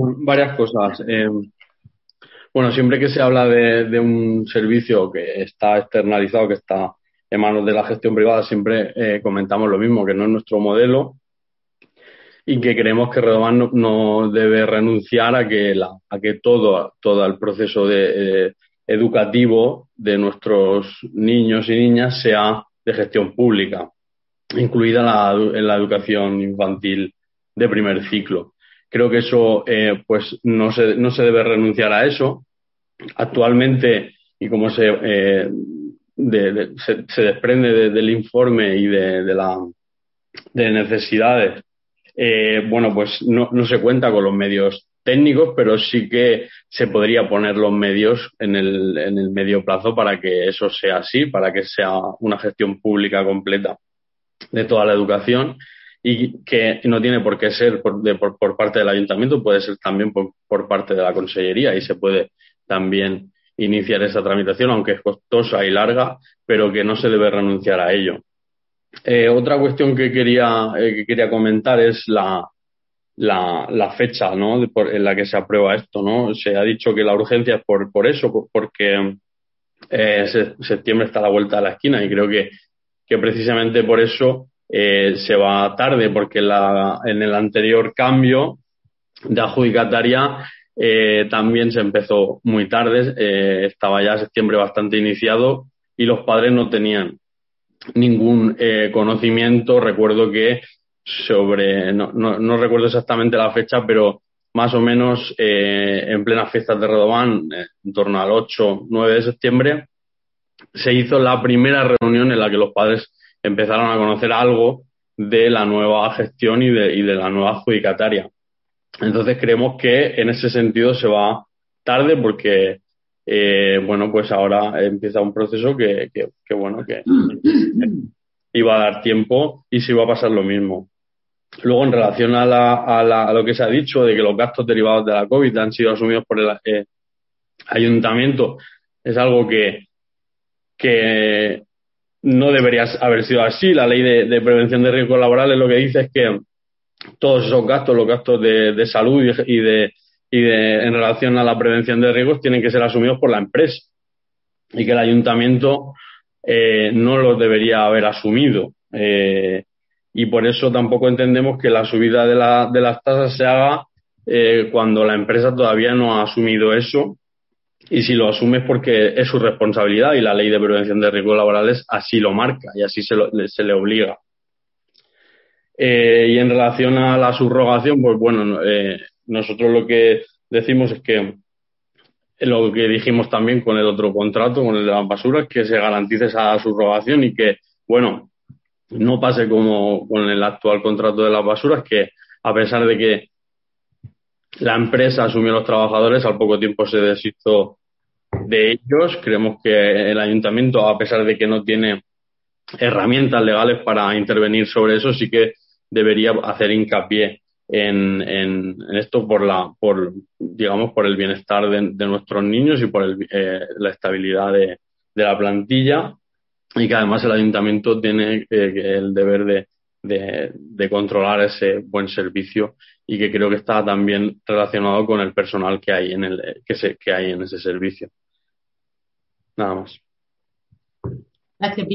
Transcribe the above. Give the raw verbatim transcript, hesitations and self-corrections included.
varias cosas. Eh, bueno, siempre que se habla de, de un servicio que está externalizado, que está en manos de la gestión privada, siempre eh, comentamos lo mismo, que no es nuestro modelo y que creemos que Redoban no, no debe renunciar a que, la, a que todo, todo el proceso de, eh, educativo de nuestros niños y niñas sea de gestión pública, incluida la, en la educación infantil de primer ciclo. Creo que eso eh, pues no se, no se debe renunciar a eso. Actualmente, y como se, eh, de, de, se, se desprende de, del informe y de, de, la, de necesidades, eh, bueno, pues no, no se cuenta con los medios técnicos, pero sí que se podría poner los medios en el, en el medio plazo para que eso sea así, para que sea una gestión pública completa de toda la educación y que no tiene por qué ser por, de, por, por parte del ayuntamiento, puede ser también por, por parte de la consellería y se puede también iniciar esa tramitación, aunque es costosa y larga, pero que no se debe renunciar a ello. Eh, otra cuestión que quería, eh, que quería comentar es la, la, la fecha, ¿no?, de por, en la que se aprueba esto, ¿no? Se ha dicho que la urgencia es por, por eso, por, porque eh, se, septiembre está a la vuelta de la esquina y creo que, que precisamente por eso eh, se va tarde, porque la, en el anterior cambio de adjudicataria eh, también se empezó muy tarde, eh, estaba ya septiembre bastante iniciado y los padres no tenían ningún eh, conocimiento. Recuerdo que sobre, no, no, no recuerdo exactamente la fecha, pero más o menos eh, en plenas fiestas de Redován, eh, en torno al ocho nueve de septiembre, se hizo la primera reunión en la que los padres empezaron a conocer algo de la nueva gestión y de, y de la nueva adjudicataria. Entonces creemos que en ese sentido se va tarde porque eh, bueno, pues ahora empieza un proceso que, que, que bueno, que iba a dar tiempo y se iba a pasar lo mismo. Luego, en relación a, la, a, la, a lo que se ha dicho de que los gastos derivados de la COVID han sido asumidos por el eh, ayuntamiento, es algo que, que no debería haber sido así. La ley de, de prevención de riesgos laborales lo que dice es que todos esos gastos, los gastos de, de salud y, y, de, y de en relación a la prevención de riesgos, tienen que ser asumidos por la empresa y que el ayuntamiento eh, no los debería haber asumido. Eh, y por eso tampoco entendemos que la subida de, la, de las tasas se haga eh, cuando la empresa todavía no ha asumido eso, y si lo asume es porque es su responsabilidad y la ley de prevención de riesgos laborales así lo marca y así se, lo, se le obliga. Eh, y en relación a la subrogación, pues bueno, eh, nosotros lo que decimos es que lo que dijimos también con el otro contrato, con el de las basuras, que se garantice esa subrogación y que, bueno, no pase como con el actual contrato de las basuras, que a pesar de que la empresa asumió a los trabajadores, al poco tiempo se deshizo de ellos. Creemos que el ayuntamiento, a pesar de que no tiene herramientas legales para intervenir sobre eso, sí que debería hacer hincapié en, en, en esto por la, por, digamos, por el bienestar de, de nuestros niños y por el, eh, la estabilidad de, de la plantilla, y que además el ayuntamiento tiene eh, el deber de, de, de controlar ese buen servicio, y que creo que está también relacionado con el personal que hay en el que se que hay en ese servicio. Nada más. Gracias.